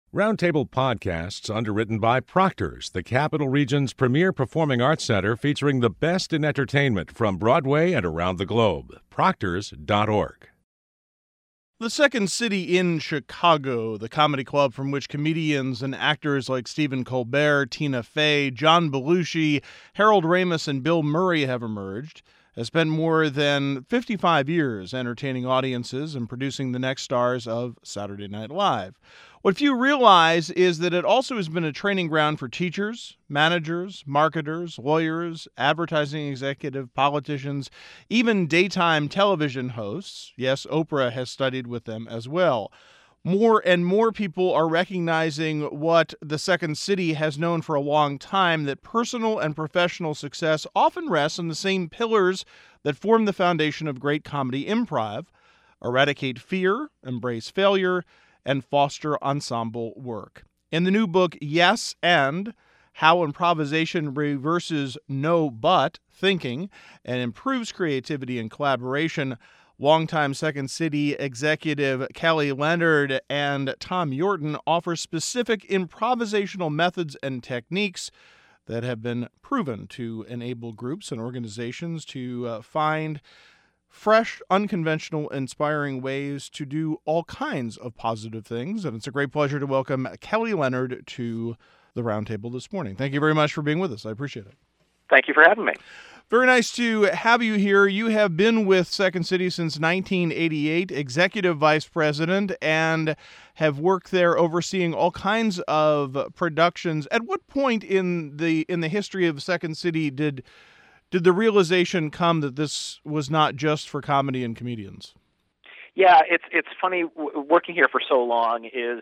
Roundtable Podcasts, underwritten by Proctor's, the Capital Region's premier performing arts center featuring the best in entertainment from Broadway and around the globe. Proctors.org. The Second City in Chicago, the comedy club from which comedians and actors like Stephen Colbert, Tina Fey, John Belushi, Harold Ramis, and Bill Murray have emerged, has spent more than 55 years entertaining audiences and producing the next stars of Saturday Night Live. What few realize is that it also has been a training ground for teachers, managers, marketers, lawyers, advertising executive, politicians, even daytime television hosts. Yes, Oprah has studied with them as well. More and more people are recognizing what the Second City has known for a long time, that personal and professional success often rests on the same pillars that form the foundation of great comedy improv: eradicate fear, embrace failure, and foster ensemble work. In the new book, Yes and: How Improvisation Reverses No But Thinking and Improves Creativity and Collaboration, longtime Second City executive Kelly Leonard and Tom Yorton offer specific improvisational methods and techniques that have been proven to enable groups and organizations to find fresh, unconventional, inspiring ways to do all kinds of positive things. And it's a great pleasure to welcome Kelly Leonard to the Roundtable this morning. Thank you very much for being with us. I appreciate it. Thank you for having me. Very nice to have you here. You have been with Second City since 1988, executive vice president, and have worked there overseeing all kinds of productions. At what point in the history of Second City did the realization come that this was not just for comedy and comedians? Yeah, it's funny working here for so long is,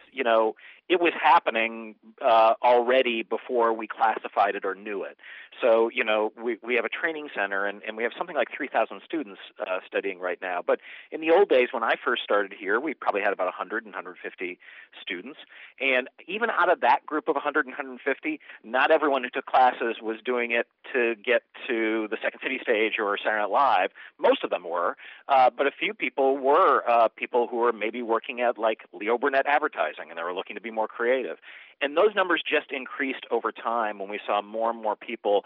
it was happening already before we classified it or knew it. So, we have a training center and we have something like 3,000 students studying right now. But in the old days when I first started here, we probably had about 100 and 150 students. And even out of that group of 100 and 150, not everyone who took classes was doing it to get to the Second City stage or Saturday Night Live. Most of them were, but a few people were people who were maybe working at like Leo Burnett Advertising, and they were looking to be more creative. And those numbers just increased over time when we saw more and more people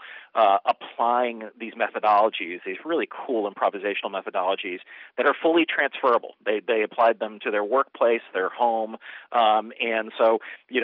applying these methodologies, these really cool improvisational methodologies that are fully transferable. They applied them to their workplace, their home, and so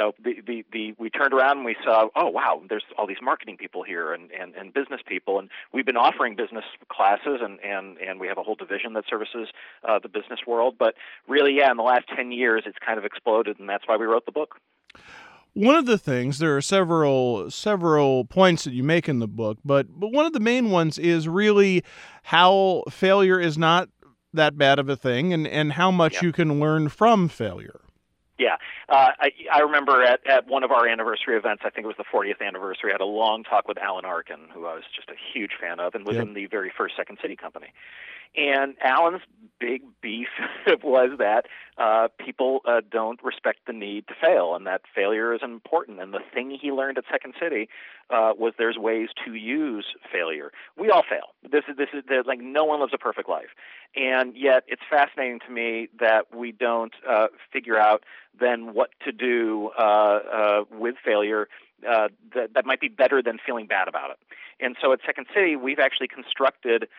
we turned around and we saw, oh wow, there's all these marketing people here and business people, and we've been offering business classes and we have a whole division that services the business world. But really, yeah, in the last 10 years, it's kind of exploded, and that's why we wrote the book. One of the things, there are several points that you make in the book, but one of the main ones is really how failure is not that bad of a thing, and how much you can learn from failure. Yeah. I remember at one of our anniversary events, I think it was the 40th anniversary, I had a long talk with Alan Arkin, who I was just a huge fan of and was in the very first Second City company. And Alan's big beef was that people don't respect the need to fail, and that failure is important. And the thing he learned at Second City was there's ways to use failure. We all fail. This is like no one lives a perfect life, and yet it's fascinating to me that we don't figure out then what to do with failure that might be better than feeling bad about it. And so at Second City, we've actually constructed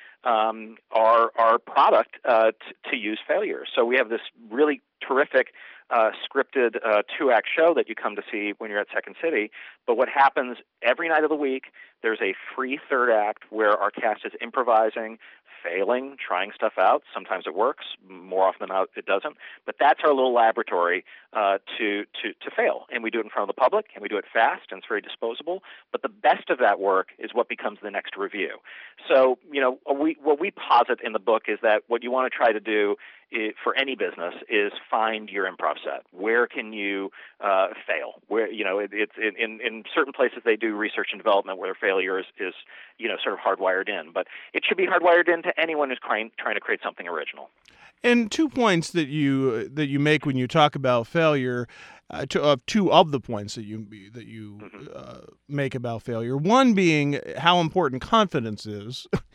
our product to use failure. So we have this really terrific scripted 2-act show that you come to see when you're at Second City. But what happens every night of the week, there's a free third act where our cast is improvising, failing, trying stuff out. Sometimes it works. More often than not, it doesn't. But that's our little laboratory to fail. And we do it in front of the public, and we do it fast, and it's very disposable. But the best of that work is what becomes the next review. So, what we posit in the book is that what you want to try to do for any business is find your improv set. Where can you fail? Where it's in certain places they do research and development where failure is sort of hardwired in, but it should be hardwired into anyone who's trying to create something original. And 2 points that you make when you talk about failure, two of the points that you make about failure. One being how important confidence is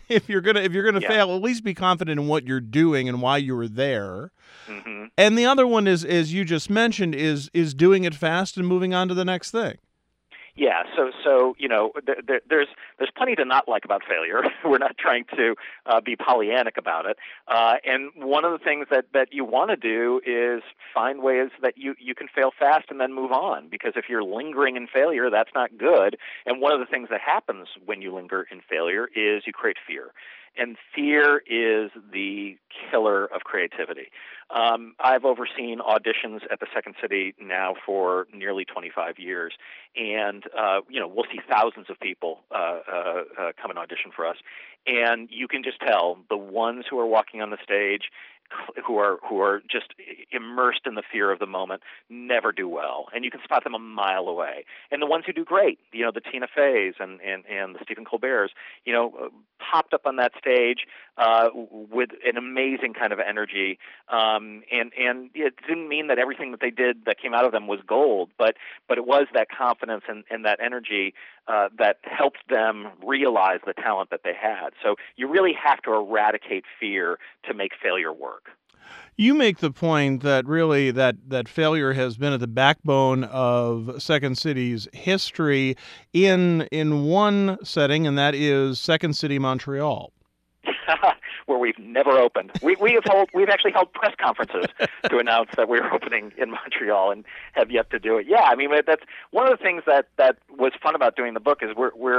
if you're gonna Yeah. fail, at least be confident in what you're doing and why you were there. Hmm. And the other one is, as you just mentioned, is doing it fast and moving on to the next thing. Yeah, so there's plenty to not like about failure. We're not trying to be Pollyannic about it. And one of the things that you want to do is find ways that you can fail fast and then move on. Because if you're lingering in failure, that's not good. And one of the things that happens when you linger in failure is you create fear. And fear is the killer of creativity. I've overseen auditions at the Second City now for nearly 25 years, and we'll see thousands of people come and audition for us, and you can just tell the ones who are walking on the stage, who are just immersed in the fear of the moment, never do well, and you can spot them a mile away. And the ones who do great, the Tina Feys and the Stephen Colberts, popped up on that stage with an amazing kind of energy, and it didn't mean that everything that they did that came out of them was gold, but it was that confidence and that energy that helped them realize the talent that they had. So you really have to eradicate fear to make failure work. You make the point that really that failure has been at the backbone of Second City's history in one setting, and that is Second City Montreal. Where we've never opened. We've actually held press conferences to announce that we're opening in Montreal and have yet to do it. Yeah, I mean that's one of the things that was fun about doing the book is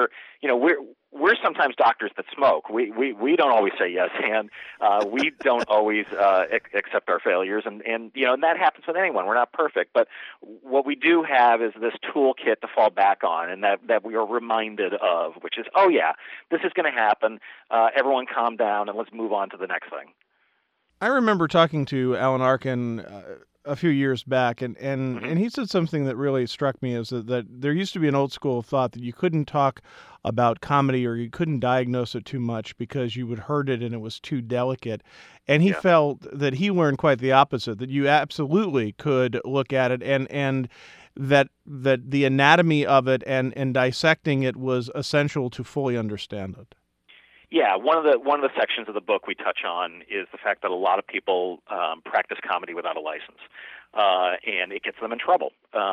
we're sometimes doctors that smoke. We don't always say yes, and we don't always accept our failures, and that happens with anyone. We're not perfect, but what we do have is this toolkit to fall back on, and that we are reminded of, which is, oh yeah, this is going to happen. Everyone calm down, and let's move on to the next thing. I remember talking to Alan Arkin a few years back, and he said something that really struck me, is that there used to be an old school of thought that you couldn't talk about comedy or you couldn't diagnose it too much because you would hurt it and it was too delicate. And he felt that he learned quite the opposite, that you absolutely could look at it and that the anatomy of it and dissecting it was essential to fully understand it. Yeah, one of the sections of the book we touch on is the fact that a lot of people practice comedy without a license, and it gets them in trouble.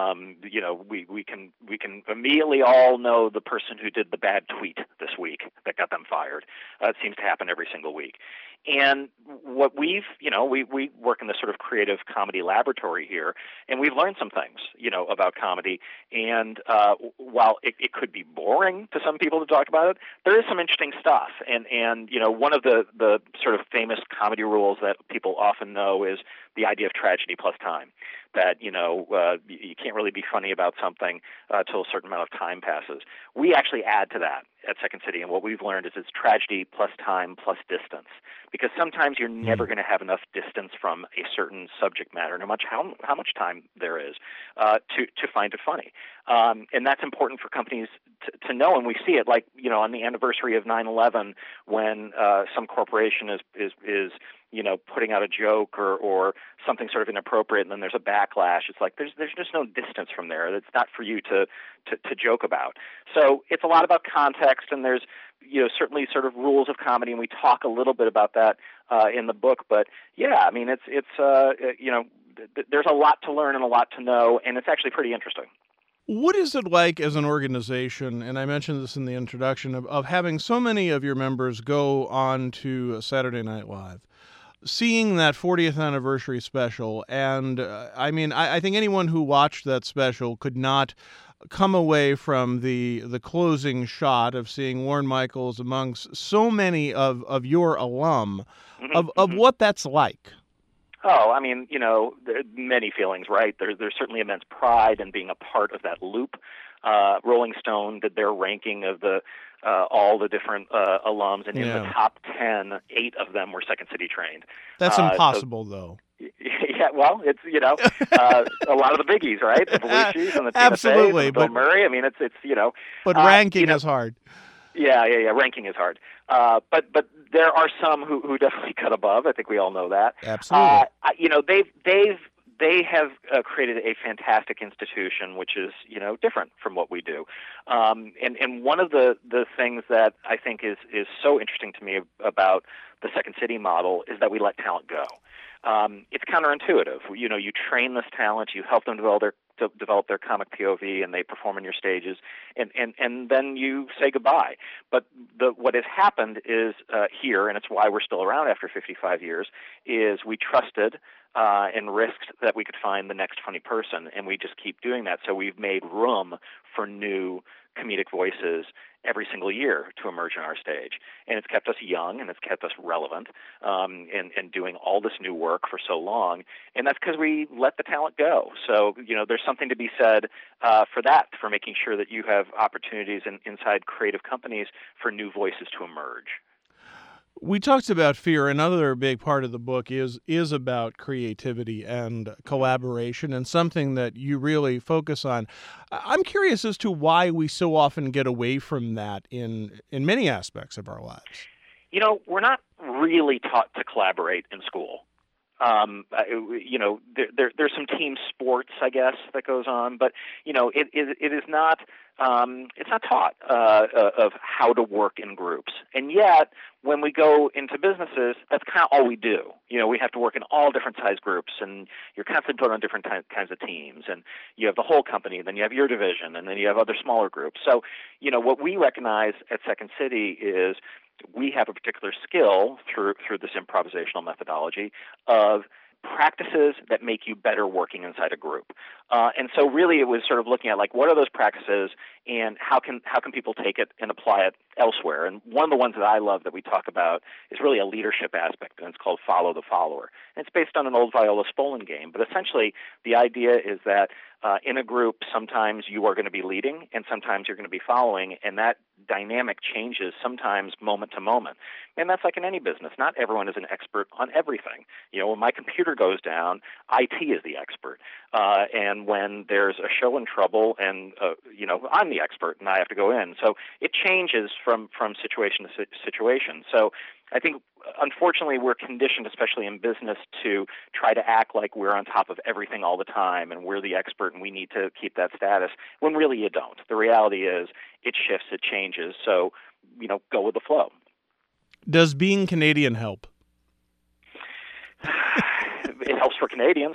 We can immediately all know the person who did the bad tweet this week that got them fired. It seems to happen every single week. And what we work in this sort of creative comedy laboratory here, and we've learned some things, about comedy. And while it could be boring to some people to talk about it, there is some interesting stuff. And one of the sort of famous comedy rules that people often know is the idea of tragedy plus time. That you can't really be funny about something till a certain amount of time passes. We actually add to that at Second City, and what we've learned is it's tragedy plus time plus distance. Because sometimes you're never going to have enough distance from a certain subject matter, no matter how much time there is, to find it funny. And that's important for companies to know, and we see it like on the anniversary of 9/11 when some corporation is putting out a joke or something sort of inappropriate, and then there's a backlash. It's like there's just no distance from there. It's not for you to joke about. So it's a lot about context, and there's certainly sort of rules of comedy, and we talk a little bit about that in the book. But yeah, I mean it's there's a lot to learn and a lot to know, and it's actually pretty interesting. What is it like as an organization, and I mentioned this in the introduction, of having so many of your members go on to Saturday Night Live? Seeing that 40th anniversary special, and I think anyone who watched that special could not come away from the closing shot of seeing Lorne Michaels amongst so many of your alum, of what that's like. Oh, I mean, there are many feelings, right? There's certainly immense pride in being a part of that loop. Rolling Stone did their ranking of all the different alums, and in the top 10, 8 of them were Second City trained. That's impossible, though. Yeah, well, it's a lot of the biggies, right? The Belushis and the Tina Feys and Bill Murray. I mean, it's But ranking is hard. Yeah. Ranking is hard. But there are some who definitely cut above. I think we all know that. Absolutely. they have created a fantastic institution, which is, different from what we do. And one of the things that I think is so interesting to me about the Second City model is that we let talent go. It's counterintuitive. You train this talent, you help them develop their comic POV, and they perform on your stages, and then you say goodbye. But what has happened is here, and it's why we're still around after 55 years, is we trusted and risked that we could find the next funny person, and we just keep doing that. So we've made room for new comedic voices every single year to emerge on our stage. And it's kept us young, and it's kept us relevant, and doing all this new work for so long. And that's because we let the talent go. So, there's something to be said for that, for making sure that you have opportunities inside creative companies for new voices to emerge. We talked about fear. Another big part of the book is about creativity and collaboration, and something that you really focus on. I'm curious as to why we so often get away from that in many aspects of our lives. We're not really taught to collaborate in school. There's some team sports, I guess, that goes on, but it is not. It's not taught of how to work in groups, and yet when we go into businesses, that's kind of all we do. We have to work in all different size groups, and you're constantly put on different kinds of teams, and you have the whole company, then you have your division, and then you have other smaller groups. So, what we recognize at Second City is we have a particular skill through this improvisational methodology of practices that make you better working inside a group. And so really it was sort of looking at what are those practices and how can people take it and apply it elsewhere. And one of the ones that I love that we talk about is really a leadership aspect, and it's called Follow the Follower. And it's based on an old Viola Spolin game. But essentially the idea is that in a group, sometimes you are going to be leading and sometimes you're going to be following, and that dynamic changes sometimes moment to moment. And that's like in any business. Not everyone is an expert on everything. When my computer goes down, IT is the expert. And when there's a show in trouble and, I'm the expert and I have to go in. So it changes from situation to situation. So I think, unfortunately, we're conditioned, especially in business, to try to act like we're on top of everything all the time and we're the expert and we need to keep that status, when really you don't. The reality is it shifts, it changes. So, go with the flow. Does being Canadian help? It helps for Canadians.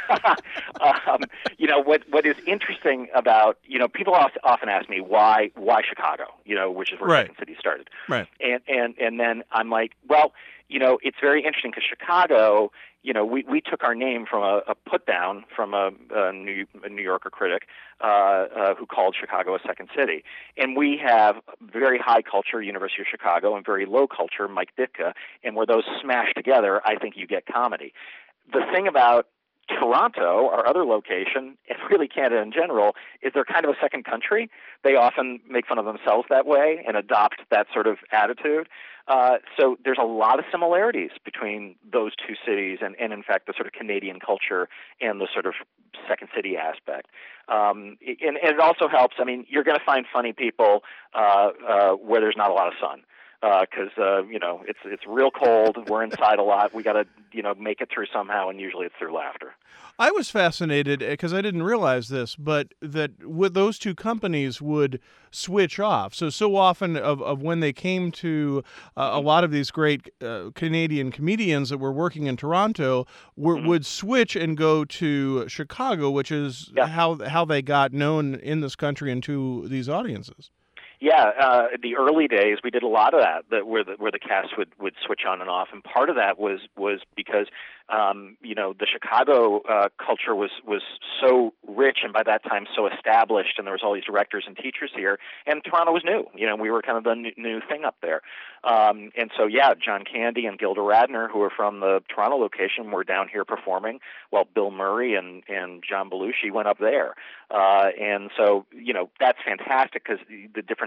What is interesting about, people often ask me why Chicago, which is where Right. Second City started. Right. And then I'm like, well, it's very interesting because Chicago, we took our name from a put down from a New Yorker critic who called Chicago a second city. And we have very high culture, University of Chicago, and very low culture, Mike Ditka. And where those smash together, I think you get comedy. The thing about Toronto, our other location, and really Canada in general, is they're kind of a second country. They often make fun of themselves that way and adopt that sort of attitude. So there's a lot of similarities between those two cities and in fact, the sort of Canadian culture and the sort of second city aspect. And it also helps. I mean, you're going to find funny people where there's not a lot of sun. Because it's real cold. We're inside a lot. We got to make it through somehow, and usually it's through laughter. I was fascinated because I didn't realize this, but that those two companies would switch off. So often of when they came to a lot of these great Canadian comedians that were working in Toronto would switch and go to Chicago, which is how they got known in this country and to these audiences. Yeah, the early days we did a lot of that where the cast would switch on and off, and part of that was because the Chicago culture was so rich, and by that time so established, and there was all these directors and teachers here, and Toronto was new. We were kind of the new thing up there, and so John Candy and Gilda Radner, who are from the Toronto location, were down here performing, while Bill Murray and John Belushi went up there, and so that's fantastic because the different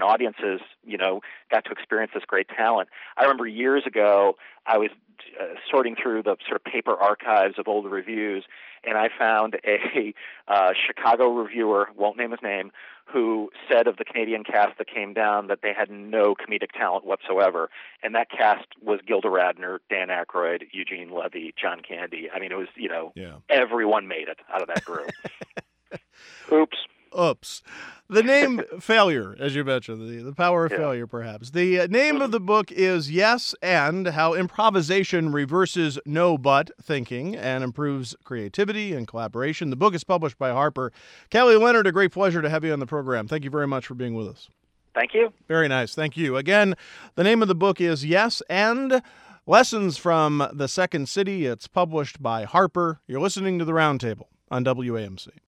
different audiences, got to experience this great talent. I remember years ago, I was sorting through the sort of paper archives of old reviews, and I found a Chicago reviewer, won't name his name, who said of the Canadian cast that came down that they had no comedic talent whatsoever. And that cast was Gilda Radner, Dan Aykroyd, Eugene Levy, John Candy. I mean, it was, everyone made it out of that group. Oops. The name Failure, as you mentioned, the power of failure, perhaps. The name of the book is Yes and How Improvisation Reverses No But Thinking and Improves Creativity and Collaboration. The book is published by Harper. Kelly Leonard, a great pleasure to have you on the program. Thank you very much for being with us. Thank you. Very nice. Thank you. Again, the name of the book is Yes and Lessons from the Second City. It's published by Harper. You're listening to The Roundtable on WAMC.